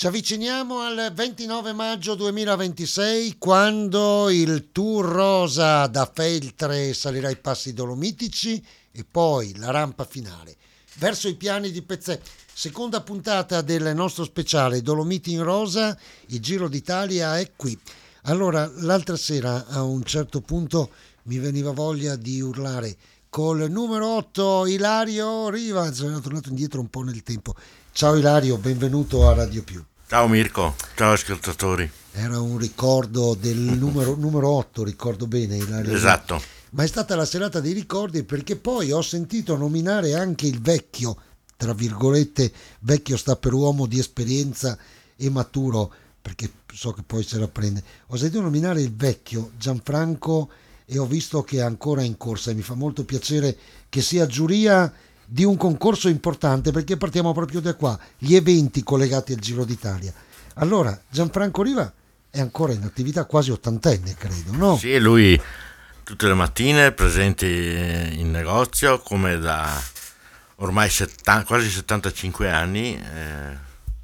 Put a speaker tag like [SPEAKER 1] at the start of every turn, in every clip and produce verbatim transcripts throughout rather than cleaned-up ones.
[SPEAKER 1] Ci avviciniamo al ventinove maggio duemilaventisei, quando il Tour Rosa da Feltre salirà i passi dolomitici e poi la rampa finale verso i piani di Pezzè. Seconda puntata del nostro speciale Dolomiti in Rosa, il Giro d'Italia è qui. Allora, l'altra sera a un certo punto mi veniva voglia di urlare col numero otto Ilario Riva, sono tornato indietro un po' nel tempo. Ciao Ilario, benvenuto a Radio Più.
[SPEAKER 2] Ciao Mirko, ciao ascoltatori.
[SPEAKER 1] Era un ricordo del numero, numero otto, ricordo bene Ilario.
[SPEAKER 2] Esatto.
[SPEAKER 1] Ma è stata la serata dei ricordi, perché poi ho sentito nominare anche il vecchio, tra virgolette, vecchio sta per uomo di esperienza e maturo, perché so che poi se la prende. Ho sentito nominare il vecchio Gianfranco e ho visto che è ancora in corsa e mi fa molto piacere che sia giuria di un concorso importante, perché partiamo proprio da qua, gli eventi collegati al Giro d'Italia. Allora, Gianfranco Riva è ancora in attività, quasi ottantenne credo, no?
[SPEAKER 2] Sì, lui tutte le mattine presente in negozio come da ormai settanta, quasi settantacinque anni, eh,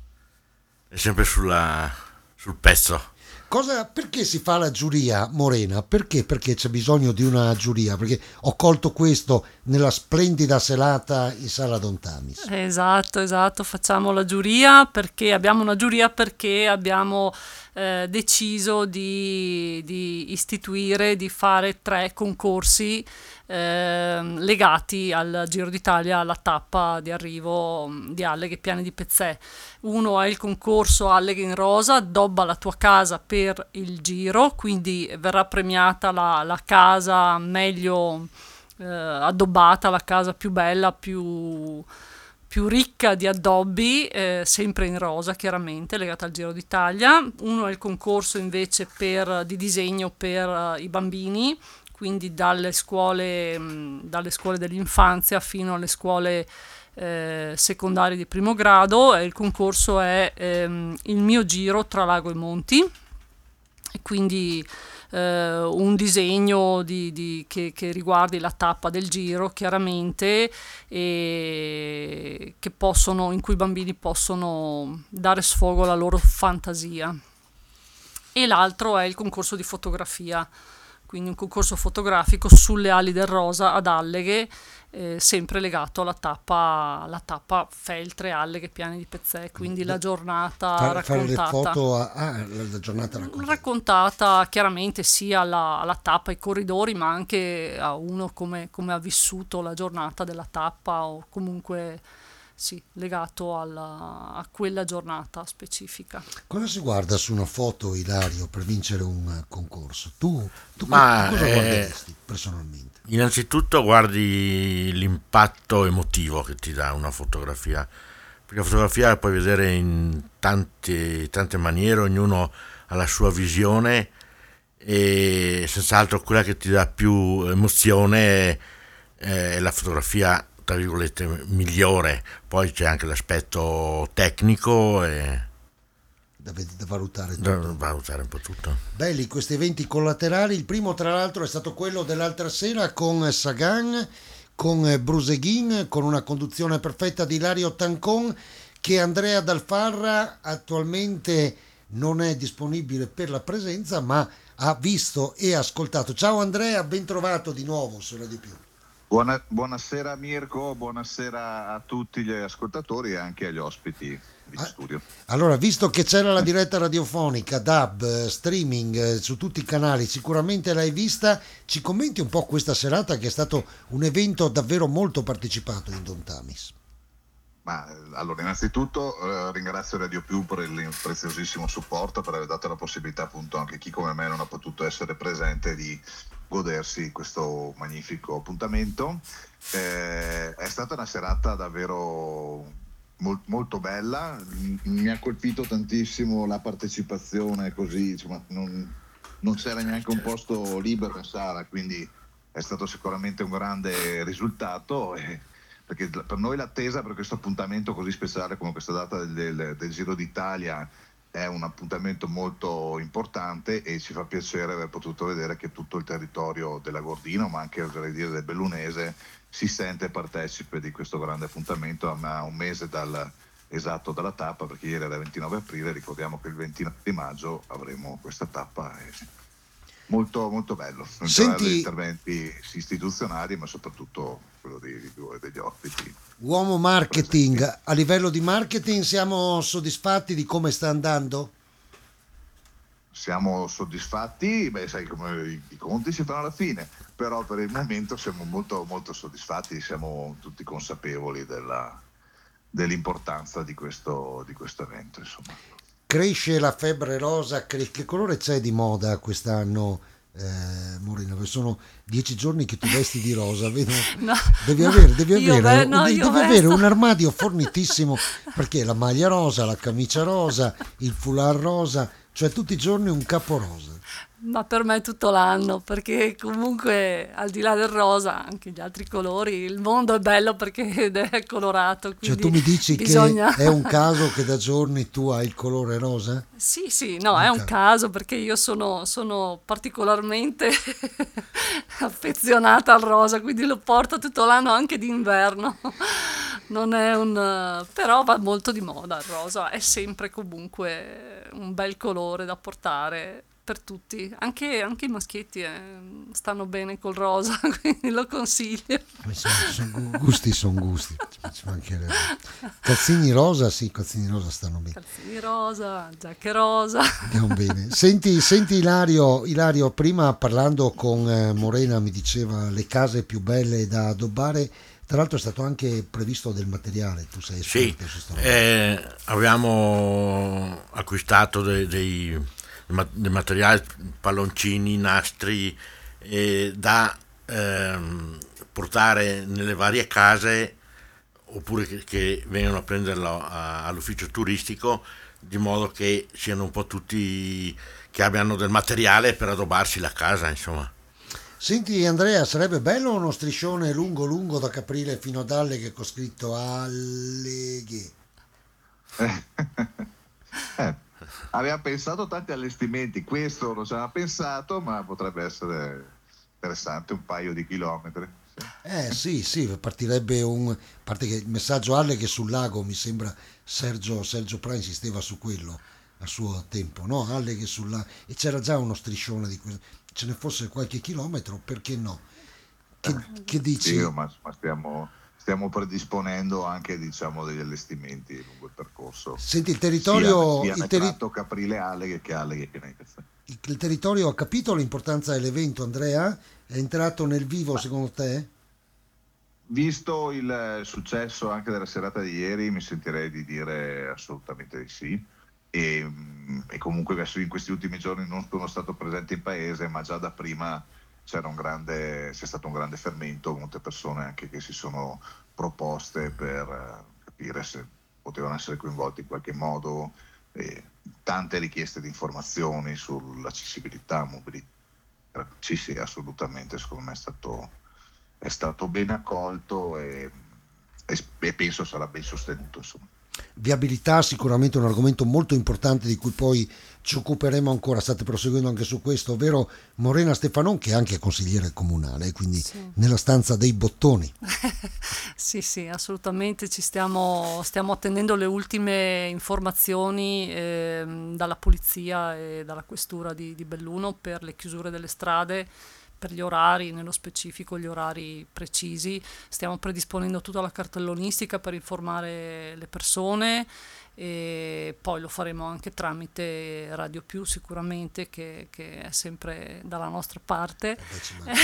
[SPEAKER 2] è sempre sulla, sul pezzo.
[SPEAKER 1] Cosa, perché si fa la giuria, Morena? Perché? Perché c'è bisogno di una giuria? Perché ho colto questo nella splendida serata in Sala Don Tamis.
[SPEAKER 3] Esatto, esatto, facciamo la giuria perché abbiamo una giuria perché abbiamo eh, deciso di, di istituire, di fare tre concorsi eh, legati al Giro d'Italia, alla tappa di arrivo di Alleghe Piani di Pezzè. Uno è il concorso Alleghe in Rosa, addobba la tua casa per il Giro, quindi verrà premiata la, la casa meglio eh, addobbata, la casa più bella, più, più ricca di addobbi, eh, sempre in rosa chiaramente, legata al Giro d'Italia. Uno è il concorso invece per, di disegno per uh, i bambini, quindi dalle scuole, mh, dalle scuole dell'infanzia fino alle scuole eh, secondarie di primo grado, e il concorso è ehm, il mio giro tra lago e monti, e quindi eh, un disegno di, di, che, che riguardi la tappa del giro chiaramente, e che possono, in cui i bambini possono dare sfogo alla loro fantasia. E l'altro è il concorso di fotografia, quindi un concorso fotografico sulle ali del rosa ad Alleghe, eh, sempre legato alla tappa, alla tappa Feltre, Alleghe, Piani di Pezzè, quindi la giornata
[SPEAKER 1] Fare,
[SPEAKER 3] raccontata.
[SPEAKER 1] fare le foto a, ah, la giornata raccontata.
[SPEAKER 3] Raccontata chiaramente sia alla, alla tappa, ai corridori, ma anche a uno come, come ha vissuto la giornata della tappa, o comunque sì, legato alla, a quella giornata specifica.
[SPEAKER 1] Cosa si guarda su una foto, Ilario, per vincere un concorso? Tu, tu,
[SPEAKER 2] Ma,
[SPEAKER 1] tu cosa
[SPEAKER 2] eh,
[SPEAKER 1] guarderesti personalmente?
[SPEAKER 2] Innanzitutto guardi l'impatto emotivo che ti dà una fotografia, perché la fotografia la puoi vedere in tante, tante maniere, ognuno ha la sua visione, e senz'altro quella che ti dà più emozione è la fotografia tra virgolette migliore. Poi c'è anche l'aspetto tecnico e
[SPEAKER 1] Da, da valutare tutto.
[SPEAKER 2] da valutare un po' tutto.
[SPEAKER 1] Belli questi eventi collaterali. Il primo tra l'altro è stato quello dell'altra sera con Sagan, con Bruseghin, con una conduzione perfetta di Ilario Tancon, che Andrea Dalfarra attualmente non è disponibile per la presenza, ma ha visto e ascoltato. Ciao Andrea, ben trovato di nuovo su Radio Più.
[SPEAKER 4] Buona, buonasera Mirko, buonasera a tutti gli ascoltatori e anche agli ospiti di studio.
[SPEAKER 1] Allora, visto che c'era la diretta radiofonica, D A B, streaming eh, su tutti i canali, sicuramente l'hai vista, ci commenti un po' questa serata, che è stato un evento davvero molto partecipato in Don Tamis.
[SPEAKER 4] Ma allora, innanzitutto eh, ringrazio Radio Più per il preziosissimo supporto, per aver dato la possibilità appunto anche a chi come me non ha potuto essere presente di godersi questo magnifico appuntamento. Eh, è stata una serata davvero mol- molto bella, mi ha colpito tantissimo la partecipazione, così insomma non, non c'era neanche un posto libero in sala, quindi è stato sicuramente un grande risultato, e perché per noi l'attesa per questo appuntamento così speciale come questa data del, del, del Giro d'Italia è un appuntamento molto importante, e ci fa piacere aver potuto vedere che tutto il territorio della Gordino, ma anche oserei dire del Bellunese, si sente partecipe di questo grande appuntamento a un mese dal, esatto della tappa, perché ieri era il ventinove aprile, ricordiamo che il ventinove di maggio avremo questa tappa. E molto, molto bello, non
[SPEAKER 1] Senti,
[SPEAKER 4] degli interventi istituzionali, ma soprattutto quello dei, degli ospiti.
[SPEAKER 1] Uomo marketing, a livello di marketing siamo soddisfatti di come sta andando?
[SPEAKER 4] Siamo soddisfatti, beh, sai come i, i conti si fanno alla fine, però per il momento siamo molto, molto soddisfatti, siamo tutti consapevoli della, dell'importanza di questo, di questo evento, insomma.
[SPEAKER 1] Cresce la febbre rosa, che, che colore c'è di moda quest'anno, eh, Morena? Perché sono dieci giorni che ti vesti di rosa, vedo.
[SPEAKER 3] No,
[SPEAKER 1] Devi
[SPEAKER 3] no,
[SPEAKER 1] avere, devi
[SPEAKER 3] io
[SPEAKER 1] avere,
[SPEAKER 3] ve- no,
[SPEAKER 1] devi
[SPEAKER 3] io
[SPEAKER 1] avere
[SPEAKER 3] vesto-
[SPEAKER 1] un armadio fornitissimo, perché la maglia rosa, la camicia rosa, il foulard rosa, cioè tutti i giorni un capo rosa.
[SPEAKER 3] Ma per me è tutto l'anno, perché comunque al di là del rosa, anche gli altri colori, il mondo è bello perché è colorato,
[SPEAKER 1] Cioè
[SPEAKER 3] quindi
[SPEAKER 1] tu mi dici
[SPEAKER 3] bisogna...
[SPEAKER 1] che è un caso che da giorni tu hai il colore rosa?
[SPEAKER 3] Sì, sì, no, è un caso perché io sono, sono particolarmente affezionata al rosa, quindi lo porto tutto l'anno anche d'inverno. Non è un... però va molto di moda il rosa, è sempre comunque un bel colore da portare per tutti, anche, anche i maschietti eh, stanno bene col rosa, quindi lo consiglio.
[SPEAKER 1] Sono, sono gusti, sono gusti. Ci mancherebbe. Calzini rosa, sì, calzini rosa stanno bene.
[SPEAKER 3] Calzini rosa, giacche rosa.
[SPEAKER 1] Andiamo bene. Senti, senti Ilario, Ilario, prima parlando con eh, Morena mi diceva le case più belle da addobbare. Tra l'altro è stato anche previsto del materiale, tu sei
[SPEAKER 2] Sì,
[SPEAKER 1] esperto su sta roba.
[SPEAKER 2] eh, abbiamo acquistato dei, dei, dei materiali, palloncini, nastri eh, da ehm, portare nelle varie case oppure che, che vengono a prenderlo a- all'ufficio turistico, di modo che siano un po' tutti che abbiano del materiale per addobbarsi la casa, insomma.
[SPEAKER 1] Senti Andrea, sarebbe bello uno striscione lungo lungo da Caprile fino ad Alleghe con scritto Alleghe.
[SPEAKER 4] Eh, aveva pensato tanti allestimenti, questo non ci aveva pensato, ma potrebbe essere interessante, un paio di chilometri. Sì.
[SPEAKER 1] Eh sì, sì, partirebbe un... A parte che il messaggio Alleghe sul lago, mi sembra Sergio, Sergio Pra insisteva su quello a suo tempo, no? Alleghe sul lago. E c'era già uno striscione di questo. Ce ne fosse qualche chilometro, perché no? Che, che dici?
[SPEAKER 4] Sì, ma, ma stiamo, stiamo predisponendo anche, diciamo, degli allestimenti lungo il percorso,
[SPEAKER 1] Senti, il
[SPEAKER 4] sia,
[SPEAKER 1] territorio,
[SPEAKER 4] sia
[SPEAKER 1] il,
[SPEAKER 4] nel
[SPEAKER 1] teri-
[SPEAKER 4] tratto Caprile Alleghe che Alleghe che nei Caffè.
[SPEAKER 1] il- il territorio ha capito l'importanza dell'evento, Andrea? È entrato nel vivo secondo te?
[SPEAKER 4] Visto il successo anche della serata di ieri, mi sentirei di dire assolutamente di sì. E, mm, e comunque adesso in questi ultimi giorni non sono stato presente in paese, ma già da prima c'era un grande, c'è stato un grande fermento, molte persone anche che si sono proposte per eh, capire se potevano essere coinvolti in qualche modo, e tante richieste di informazioni sull'accessibilità, mobilità. Sì, sì, assolutamente, secondo me è stato, è stato ben accolto e, e, e penso sarà ben sostenuto, insomma.
[SPEAKER 1] Viabilità sicuramente un argomento molto importante di cui poi ci occuperemo ancora, state proseguendo anche su questo, ovvero Morena Stefanon che è anche consigliere comunale, quindi
[SPEAKER 3] Sì.
[SPEAKER 1] nella stanza dei bottoni.
[SPEAKER 3] Sì, sì, assolutamente ci stiamo, stiamo attendendo le ultime informazioni ehm, dalla polizia e dalla questura di, di Belluno per le chiusure delle strade, per gli orari, nello specifico gli orari precisi. Stiamo predisponendo tutta la cartellonistica per informare le persone e poi lo faremo anche tramite Radio Più sicuramente che, che è sempre dalla nostra parte.
[SPEAKER 1] Beh, ci manca.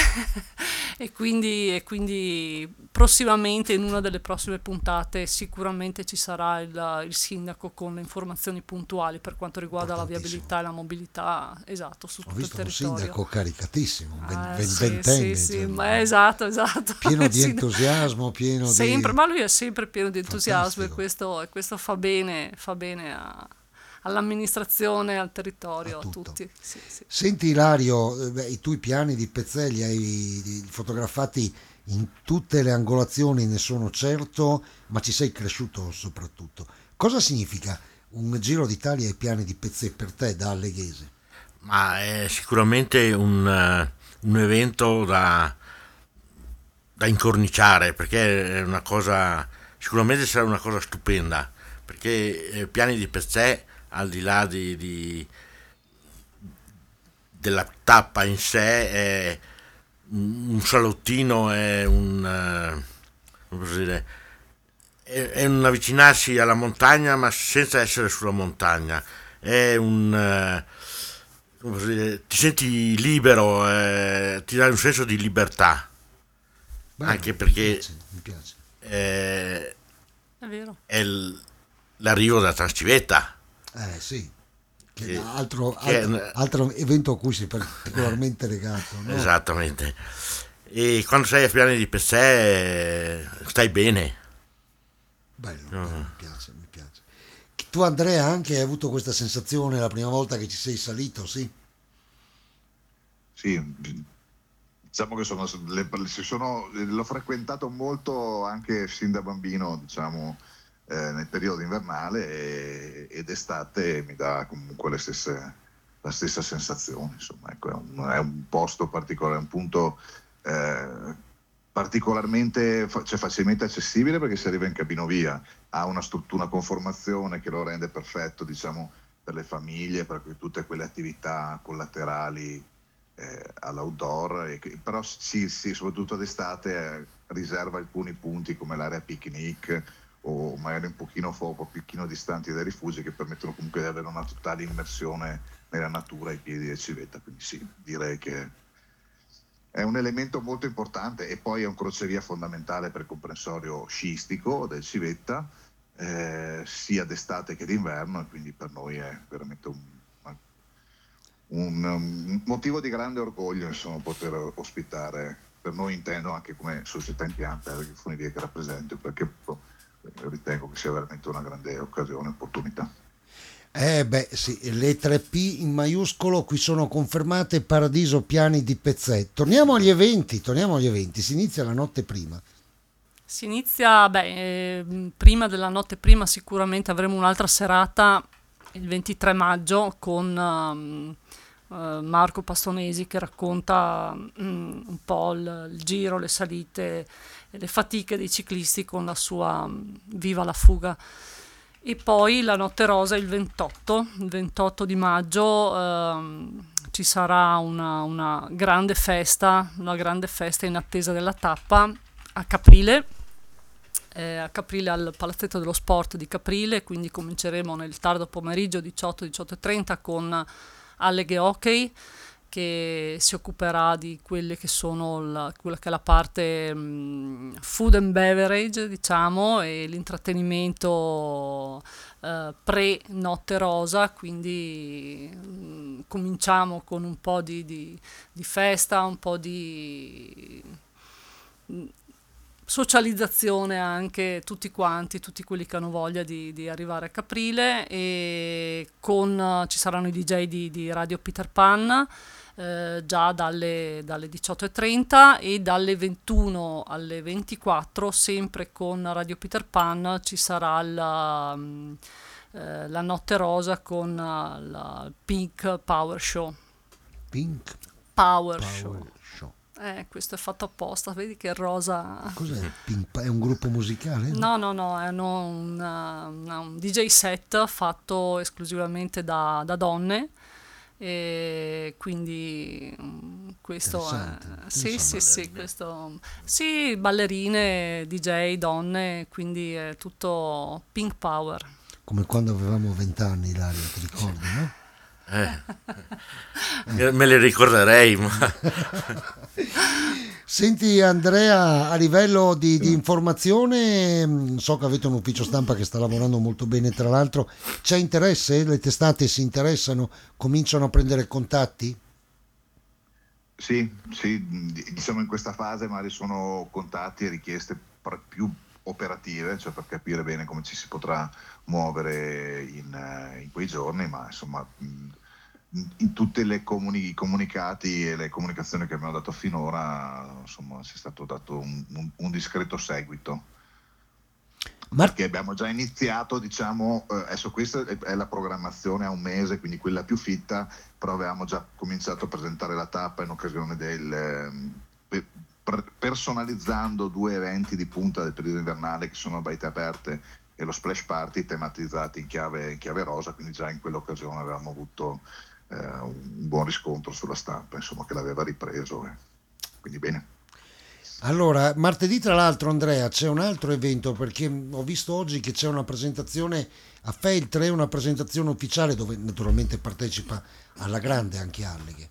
[SPEAKER 3] E quindi, e quindi prossimamente in una delle prossime puntate sicuramente ci sarà il, il sindaco con le informazioni puntuali per quanto riguarda la viabilità e la mobilità, esatto, su
[SPEAKER 1] Ho
[SPEAKER 3] tutto il
[SPEAKER 1] visto un
[SPEAKER 3] territorio.
[SPEAKER 1] sindaco caricatissimo, un ven-
[SPEAKER 3] Ah,
[SPEAKER 1] ven-
[SPEAKER 3] sì,
[SPEAKER 1] ventenne,
[SPEAKER 3] sì, sì,
[SPEAKER 1] cioè,
[SPEAKER 3] ma esatto, esatto.
[SPEAKER 1] pieno di
[SPEAKER 3] Sì,
[SPEAKER 1] entusiasmo, pieno
[SPEAKER 3] sempre,
[SPEAKER 1] di...
[SPEAKER 3] ma lui è sempre pieno di entusiasmo e
[SPEAKER 1] Fantastico.
[SPEAKER 3] questo, e questo fa bene, fa bene a- all'amministrazione, al territorio,
[SPEAKER 1] A
[SPEAKER 3] a,
[SPEAKER 1] tutto.
[SPEAKER 3] tutti. Sì, sì.
[SPEAKER 1] Senti Ilario, eh, beh, i tuoi piani di Pezzè li hai fotografati in tutte le angolazioni, ne sono certo, ma ci sei cresciuto soprattutto. Cosa significa un Giro d'Italia ai piani di Pezzè per te da alleghese?
[SPEAKER 2] Ma è sicuramente un, eh, un evento da, da incorniciare, perché è una cosa, sicuramente sarà una cosa stupenda, perché eh, Piani di Pezzè, al di là di, di- della tappa in sé, è un salottino, è un, eh, come posso dire, è, è un avvicinarsi alla montagna ma senza essere sulla montagna, è un, eh, come posso dire, ti senti libero, eh, ti dà un senso di libertà,
[SPEAKER 1] Bello,
[SPEAKER 2] anche
[SPEAKER 1] mi
[SPEAKER 2] perché
[SPEAKER 1] piace, mi piace.
[SPEAKER 2] eh,
[SPEAKER 3] È vero.
[SPEAKER 2] è l- l'arrivo da Transcivetta.
[SPEAKER 1] Eh sì, che
[SPEAKER 2] Che-
[SPEAKER 1] è altro,
[SPEAKER 2] che è
[SPEAKER 1] altro,
[SPEAKER 2] un-
[SPEAKER 1] altro evento a cui sei particolarmente legato, no?
[SPEAKER 2] Esattamente. E quando sei a Piani di Pezzè eh, stai bene.
[SPEAKER 1] Bello, bello, mi piace, mi piace. Tu Andrea anche hai avuto questa sensazione la prima volta che ci sei salito, sì?
[SPEAKER 4] Sì, diciamo che sono, le- si sono- l'ho frequentato molto anche sin da bambino, diciamo, eh, nel periodo invernale e- ed estate mi dà comunque le stesse, la stessa sensazione. Insomma, ecco, è un, è un posto particolare, un punto eh, particolarmente, fa- cioè facilmente accessibile perché si arriva in cabinovia, ha una struttura, una conformazione che lo rende perfetto, diciamo, per le famiglie, per tutte quelle attività collaterali eh, all'outdoor, e che- però sì, sì, soprattutto d'estate eh, riserva alcuni punti come l'area picnic o magari un pochino fuori, un pochino distanti dai rifugi, che permettono comunque di avere una totale immersione nella natura ai piedi del Civetta. Quindi sì, direi che è un elemento molto importante e poi è un crocevia fondamentale per il comprensorio sciistico del Civetta, eh, sia d'estate che d'inverno, e quindi per noi è veramente un, un, un motivo di grande orgoglio, insomma, poter ospitare, per noi intendo anche come società in pianta, il Funivie che rappresento, perché eh, ritengo che sia veramente una grande occasione, opportunità.
[SPEAKER 1] Eh beh sì, le tre P in maiuscolo qui sono confermate: Paradiso, Piani di Pezzè. Torniamo agli eventi, torniamo agli eventi, si inizia la notte prima.
[SPEAKER 3] Si inizia, beh, eh, prima della notte prima sicuramente avremo un'altra serata il ventitré maggio con ehm, eh, Marco Pastonesi che racconta mm, un po' il, il giro, le salite e le fatiche dei ciclisti con la sua mm, Viva la fuga. E poi la notte rosa il ventotto, il ventotto di maggio ehm, ci sarà una, una grande festa, una grande festa in attesa della tappa a Caprile, eh, a Caprile al Palazzetto dello Sport di Caprile, quindi cominceremo nel tardo pomeriggio diciotto diciotto e trenta con Alleghe Hockey che si occuperà di quelle che sono la, quella che è la parte mh, food and beverage, diciamo, e l'intrattenimento eh, pre-notte rosa, quindi mh, cominciamo con un po' di, di, di festa, un po' di mh, socializzazione anche tutti quanti, tutti quelli che hanno voglia di, di arrivare a Caprile, e con eh, ci saranno i D J di, di Radio Peter Pan eh, già dalle, dalle diciotto e trenta, e dalle ventuno alle ventiquattro sempre con Radio Peter Pan ci sarà la, mm, eh, la notte rosa con eh, la Pink Power Show.
[SPEAKER 1] Pink
[SPEAKER 3] Power,
[SPEAKER 1] Power
[SPEAKER 3] Show.
[SPEAKER 1] Show.
[SPEAKER 3] Eh, questo è fatto apposta, vedi che rosa.
[SPEAKER 1] Cos'è? Pink, è un gruppo musicale?
[SPEAKER 3] No, no, no, è no, un, una- un D J set fatto esclusivamente da, da donne, e quindi mm, questo è,
[SPEAKER 1] Interessante,
[SPEAKER 3] sì, sì,
[SPEAKER 1] interessante.
[SPEAKER 3] sì, questo, sì, ballerine, D J, donne, quindi è tutto pink power.
[SPEAKER 1] Come quando avevamo vent'anni, Ilaria, ti ricordi, no?
[SPEAKER 2] Eh, me le ricorderei, ma
[SPEAKER 1] Senti Andrea, a livello di, di informazione, mh, so che avete un ufficio stampa che sta lavorando molto bene, tra l'altro, c'è interesse? Le testate si interessano? Cominciano a prendere contatti?
[SPEAKER 4] Sì, sì, diciamo in questa fase magari sono contatti e richieste per- più operative, cioè per capire bene come ci si potrà muovere in, eh, in quei giorni, ma insomma mh, in, in tutte le comuni- i comunicati e le comunicazioni che abbiamo dato finora, insomma, c'è stato dato un, un- un discreto seguito.
[SPEAKER 1] Ma
[SPEAKER 4] Perché abbiamo già iniziato, diciamo, eh, adesso questa è, è la programmazione a un mese, quindi quella più fitta, però avevamo già cominciato a presentare la tappa in occasione del, ehm, per- per- personalizzando due eventi di punta del periodo invernale che sono a baite aperte e lo splash party tematizzati in chiave, in chiave rosa, quindi già in quell'occasione avevamo avuto eh, un buon riscontro sulla stampa, insomma, che l'aveva ripreso, eh. Quindi bene.
[SPEAKER 1] Allora, martedì tra l'altro, Andrea, c'è un altro evento, perché ho visto oggi che c'è una presentazione a Feltre, una presentazione ufficiale dove naturalmente partecipa alla grande anche Alleghe.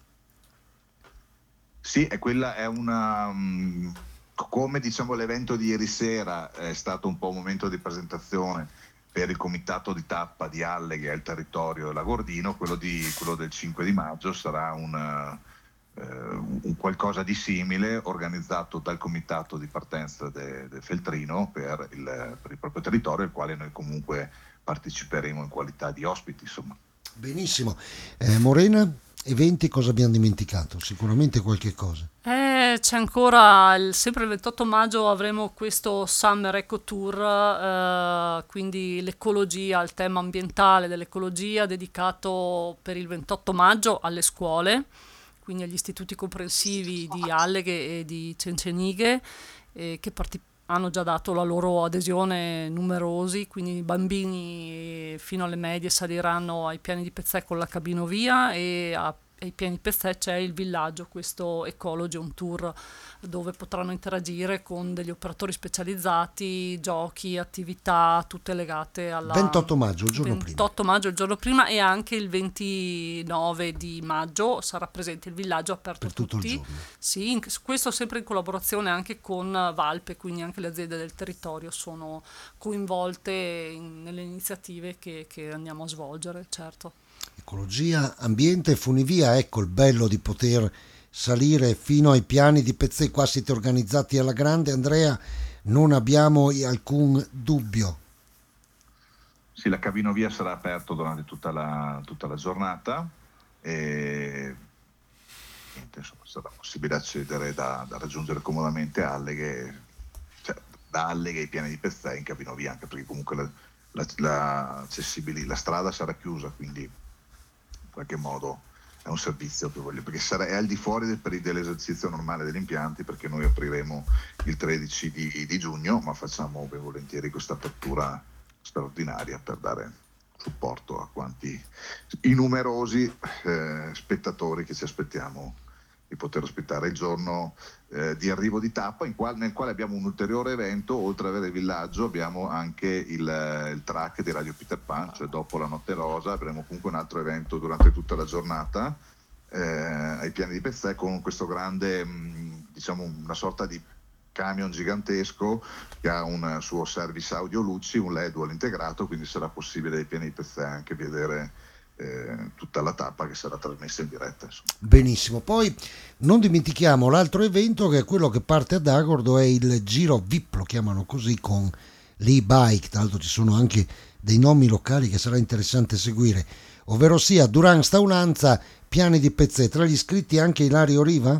[SPEAKER 4] Sì, e quella è una... Um, come diciamo l'evento di ieri sera è stato un po' un momento di presentazione per il comitato di tappa di Alleghe al territorio e Lagordino, quello, di, quello del cinque di maggio sarà un, uh, un qualcosa di simile organizzato dal comitato di partenza del de Feltrino per il, per il proprio territorio, al quale noi comunque parteciperemo in qualità di ospiti, insomma.
[SPEAKER 1] Benissimo. Eh, Morena, eventi, cosa abbiamo dimenticato? Sicuramente qualche cosa.
[SPEAKER 3] Eh, c'è ancora, il, sempre il ventotto maggio avremo questo Summer Eco Tour, eh, quindi l'ecologia, il tema ambientale dell'ecologia dedicato per il ventotto maggio alle scuole, quindi agli istituti comprensivi di Alleghe e di Cencenighe, eh, che parti- hanno già dato la loro adesione numerosi, quindi i bambini fino alle medie saliranno ai piani di Pezzè con la cabinovia e a ai piani Pezzè c'è il villaggio, questo Ecology on Tour, dove potranno interagire con degli operatori specializzati, giochi, attività, tutte legate alla...
[SPEAKER 1] ventotto maggio, il giorno
[SPEAKER 3] ventotto
[SPEAKER 1] prima.
[SPEAKER 3] maggio, il giorno prima, e anche il ventinove di maggio sarà presente il villaggio aperto
[SPEAKER 1] Per
[SPEAKER 3] a
[SPEAKER 1] tutto il
[SPEAKER 3] tutti.
[SPEAKER 1] giorno.
[SPEAKER 3] Sì, in- questo sempre in collaborazione anche con Valpe, quindi anche le aziende del territorio sono coinvolte in- nelle iniziative che, che andiamo a svolgere, certo.
[SPEAKER 1] Ecologia, ambiente e funivia, ecco il bello di poter salire fino ai piani di Pezzè. Qua siete organizzati alla grande, Andrea, non abbiamo alcun dubbio.
[SPEAKER 4] Sì, la cabinovia sarà aperto durante tutta la, tutta la giornata e niente, insomma, sarà possibile accedere da, da raggiungere comodamente Alleghe, cioè da Alleghe ai piani di Pezzè in cabinovia, anche perché comunque la, la, la, accessibili, la strada sarà chiusa, quindi in qualche modo è un servizio che voglio, perché sarà, è al di fuori del, dell'esercizio normale degli impianti, perché noi apriremo il tredici di, di giugno, ma facciamo ben volentieri questa apertura straordinaria per dare supporto a quanti i numerosi eh, spettatori che ci aspettiamo di poter ospitare il giorno eh, di arrivo di tappa, in qual, nel quale abbiamo un ulteriore evento. Oltre ad avere il villaggio abbiamo anche il, il track di Radio Peter Pan, cioè dopo la Notte Rosa avremo comunque un altro evento durante tutta la giornata eh, ai piani di Pezzè, con questo grande mh, diciamo una sorta di camion gigantesco che ha un suo service audio luci, un L E D integrato, quindi sarà possibile ai piani di Pezzè anche vedere eh, tutta la tappa che sarà trasmessa in diretta, insomma.
[SPEAKER 1] Benissimo, poi non dimentichiamo l'altro evento che è quello che parte ad Agordo, è il Giro V I P, lo chiamano così, con l'e-bike, tra l'altro ci sono anche dei nomi locali che sarà interessante seguire, ovvero sia Duran Staulanza, piani di Pezzè. Tra gli iscritti anche Ilario Riva?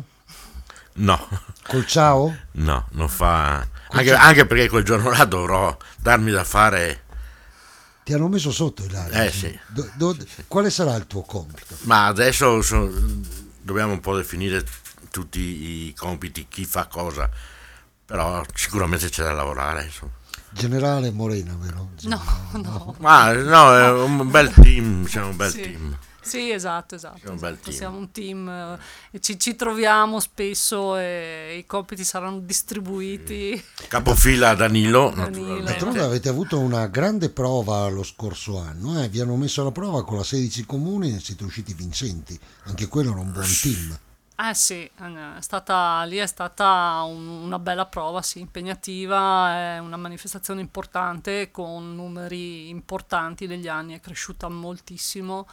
[SPEAKER 2] No.
[SPEAKER 1] Col ciao?
[SPEAKER 2] No, non fa... Anche, anche perché quel giorno là dovrò darmi da fare...
[SPEAKER 1] Ti hanno messo sotto, Ilario?
[SPEAKER 2] Eh sì.
[SPEAKER 1] Do, do,
[SPEAKER 2] sì, sì.
[SPEAKER 1] Quale sarà il tuo compito?
[SPEAKER 2] Ma adesso so, dobbiamo un po' definire tutti i compiti, chi fa cosa, però sicuramente c'è da lavorare, insomma.
[SPEAKER 1] Generale Morena, vero? Generale,
[SPEAKER 3] No, no.
[SPEAKER 2] Ma no, è un bel team, siamo un bel
[SPEAKER 3] Sì.
[SPEAKER 2] team.
[SPEAKER 3] Sì, esatto, esatto.
[SPEAKER 2] Siamo un bel
[SPEAKER 3] esatto.
[SPEAKER 2] team.
[SPEAKER 3] Siamo un team eh, e ci, ci troviamo spesso e i compiti saranno distribuiti.
[SPEAKER 2] Capofila Danilo,
[SPEAKER 3] Danilo.
[SPEAKER 2] naturalmente.
[SPEAKER 1] D'altronde avete avuto una grande prova lo scorso anno, eh? Vi hanno messo alla prova con la sedici comuni e siete usciti vincenti, anche quello era un buon team.
[SPEAKER 3] Eh sì, eh, è stata, lì è stata un- una bella prova, sì, impegnativa, è una manifestazione importante con numeri importanti negli anni, è cresciuta moltissimo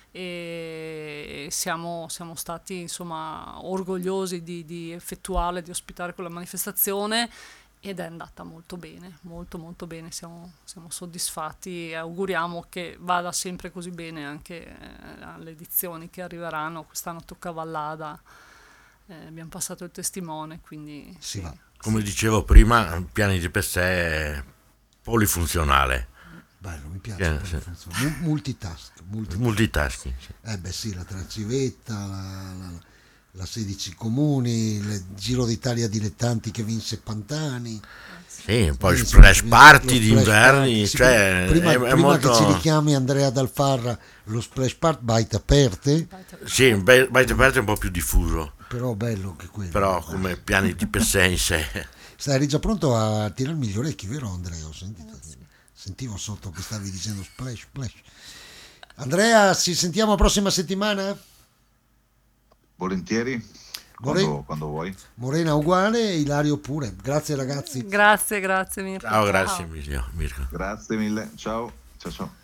[SPEAKER 3] e siamo, siamo stati insomma orgogliosi di, di effettuarla, di ospitare quella manifestazione, ed è andata molto bene, molto molto bene, siamo, siamo soddisfatti e auguriamo che vada sempre così bene anche eh, alle edizioni che arriveranno. Quest'anno tocca Vallada, eh, abbiamo passato il testimone, quindi
[SPEAKER 1] Si
[SPEAKER 3] sì.
[SPEAKER 1] va.
[SPEAKER 2] Come dicevo prima, piani di Pezzè è polifunzionale,
[SPEAKER 1] Bello, mi piace.
[SPEAKER 2] Sì,
[SPEAKER 1] quella
[SPEAKER 2] sì.
[SPEAKER 1] funzione. Mu- Multitask, multitask.
[SPEAKER 2] multitasking. Sì.
[SPEAKER 1] Eh beh sì, la tracivetta, la, la- la sedici comuni, il Giro d'Italia dilettanti che vinse Pantani.
[SPEAKER 2] Sì, poi
[SPEAKER 1] Sì,
[SPEAKER 2] splash
[SPEAKER 1] sì,
[SPEAKER 2] party
[SPEAKER 1] lo
[SPEAKER 2] di
[SPEAKER 1] splash
[SPEAKER 2] inverni,
[SPEAKER 1] party, sì,
[SPEAKER 2] cioè
[SPEAKER 1] prima,
[SPEAKER 2] è, è
[SPEAKER 1] prima
[SPEAKER 2] molto...
[SPEAKER 1] che ci richiami Andrea Dal Farra, lo splash party baite aperte,
[SPEAKER 2] Sì, Baite Aperte è un po' più diffuso,
[SPEAKER 1] però bello anche quello.
[SPEAKER 2] però come piani di per sé in sé.
[SPEAKER 1] Stai già pronto a tirarmi gli orecchi, vero Andrea? Ho sentito, sentivo sotto che stavi dicendo splash, splash. Andrea, ci sentiamo la prossima settimana?
[SPEAKER 4] Volentieri,
[SPEAKER 1] More-
[SPEAKER 4] quando, quando vuoi.
[SPEAKER 1] Morena uguale, Ilario pure. Grazie ragazzi.
[SPEAKER 3] Grazie, grazie Mirko.
[SPEAKER 2] Ciao, grazie Emilio, Mirko.
[SPEAKER 4] Grazie mille, ciao, ciao ciao.